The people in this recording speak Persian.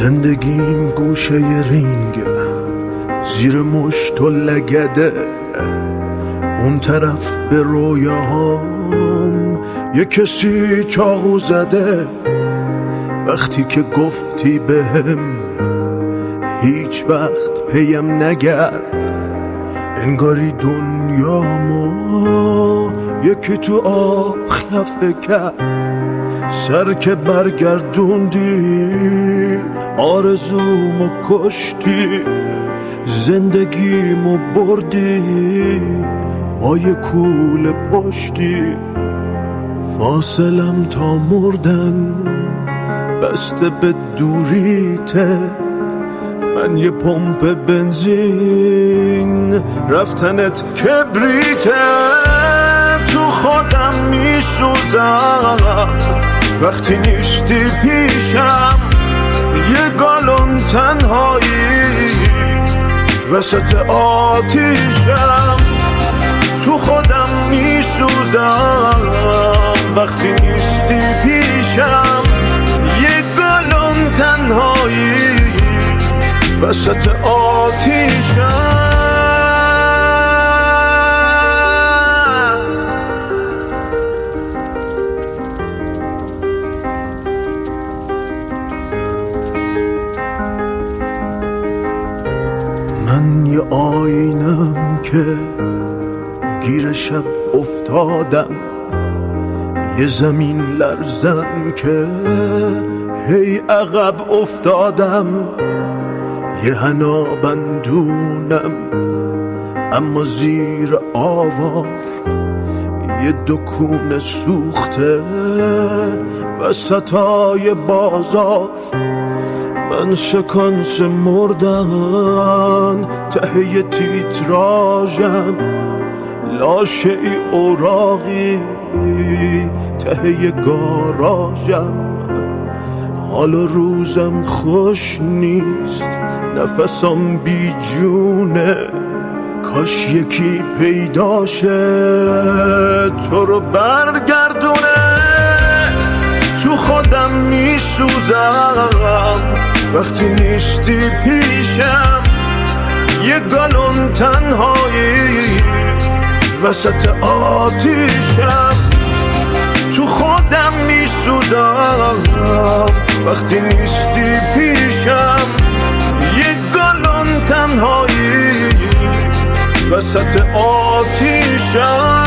زندگیم گوشه رینگ زیر مشت و لگده، اون طرف به رویاهام یه کسی چاقو زده. وقتی که گفتی بهم هیچ وقت پیم نگرد، انگاری دنیامو یکی تو آب خفه کرد. سر که برگردوندی آرزومو کشتی، زندگیمو بردی با یه کوله پشتی. فاصلم تا مردن بسته به دوریته، من یه پمپ بنزین رفتنت کبریته. تو خودم میسوزم وقتی نیستی پیشم، یه گالون تنهایی وسط آتیشم. تو خودم میسوزم وقتی نیستی پیشم، یه گالون تنهایی وسط آتیشم. من یه آینم که گیر شب افتادم، یه زمین لرزم که هی عقب افتادم. یه حنا بندونم اما زیر آوار، یه دکون سوخته وسطای بازار. من سکانس مردن ته تیتراژم، لاشه ای اوراقی ته گاراژم. حال روزم خوش نیست، نفسم بی جونه، کاش یکی پیداشه تو رو برگردونه. تو خودم میسوزم وقتی نیستی پیشم، یه گالون تنهایی وسط آتیشم. تو خودم میسوزم وقتی نیستی پیشم، یه گالون تنهایی وسط آتیشم.